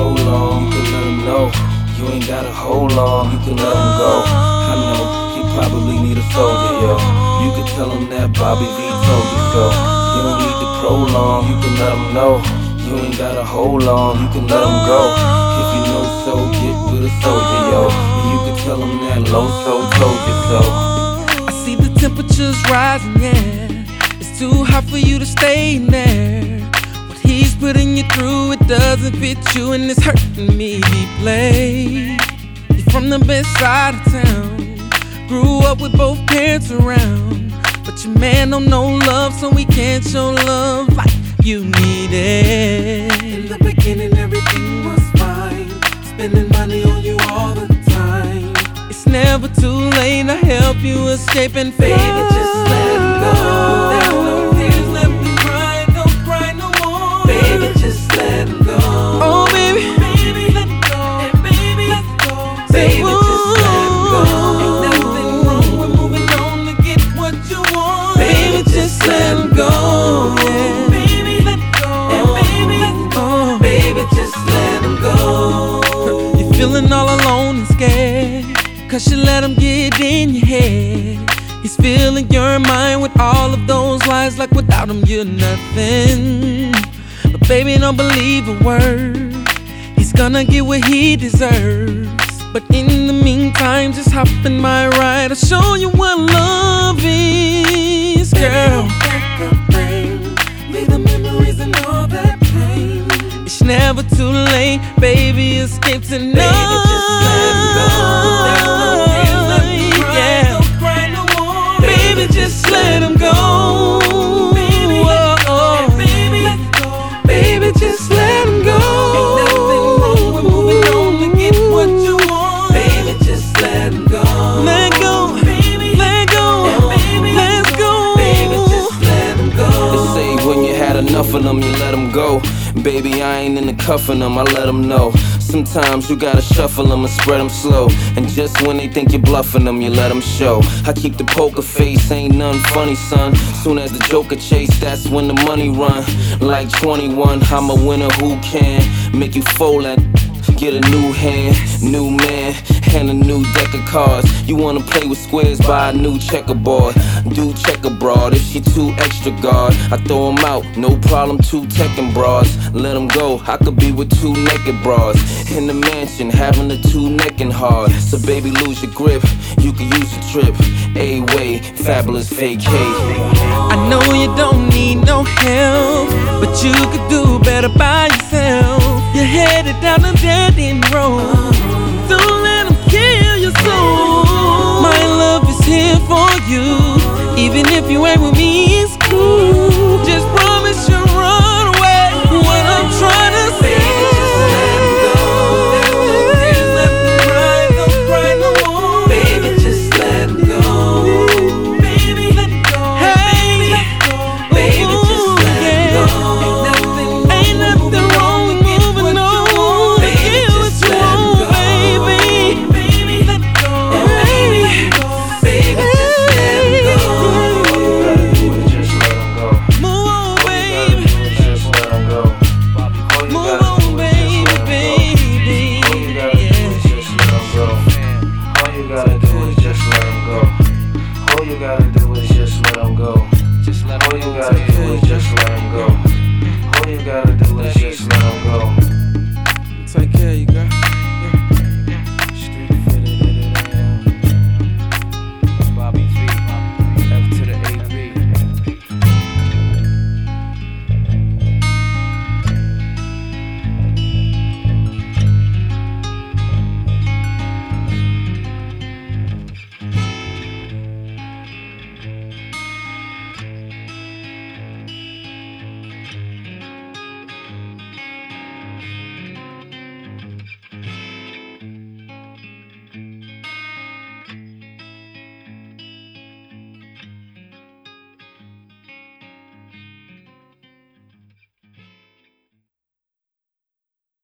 prolong. You can let him know you ain't gotta hold on. You can let him go. I know he probably need a soldier, yo. You can tell him that Bobby V told you so. You don't need to prolong. You can let him know you ain't gotta hold on. You can let him go. If you know so, get with a soldier, yo. And you can tell him that Loso told you so. I see the temperature's rising, yeah. It's too hot for you to stay in there. What he's putting you through, it doesn't fit you, and it's hurting me deeply. You're from the best side of town, grew up with both parents around, but your man don't know love, so he can't show love like you need it. In the beginning everything was fine, spending money on you all the time. It's never too late to help you escape and fly. Baby, just let him go. There's no tears left to cry, don't cry no more. Baby, just let him go. Oh baby, baby, let go. And baby, let go. Baby, just let him go. Ain't nothing wrong with moving on to get what you want. Baby, just let him go. Yeah. Baby, let go. And baby, let go. Baby, just let him go. You're feeling all alone and scared, 'cause you let him get in your head. He's filling your mind with all of those lies, like without him you're nothing. But baby, don't believe a word, he's gonna get what he deserves. But in the meantime, just hop in my ride, I'll show you what love is, girl. Leave the memories and all that pain. It's never too late, baby, escape tonight. Baby, just let him go. There's no tears left to cry, don't cry no more. Baby, just let him go. Baby, and baby, let go. Baby, just let him go. Ain't nothing wrong with moving on to get what you want. Baby, just let him go. Let go, baby, let go, and baby, let's go. Baby, just let him go. They say when you had enough of them, you let them go. Baby, I ain't into cuffing them, I let them know. Sometimes you gotta shuffle them and spread them slow. And just when they think you're bluffing them, you let them show. I keep the poker face, ain't nothing funny, son. Soon as the joker chase, that's when the money run. Like 21, I'm a winner who can make you fold that. Get a new hand, new man, and a new deck of cards. You wanna play with squares, buy a new checkerboard. Do check abroad, if she too extra guard, I throw 'em out, no problem, two techin' bras. Let 'em go, I could be with two naked bras. In the mansion, having the two necking hard. So baby, lose your grip, you can use a trip. A-way, fabulous vacay. I know you don't need no help, but you could do better by yourself. You're headed down a dead-end road, don't let him kill your soul. My love is here for you, even if you ain't with me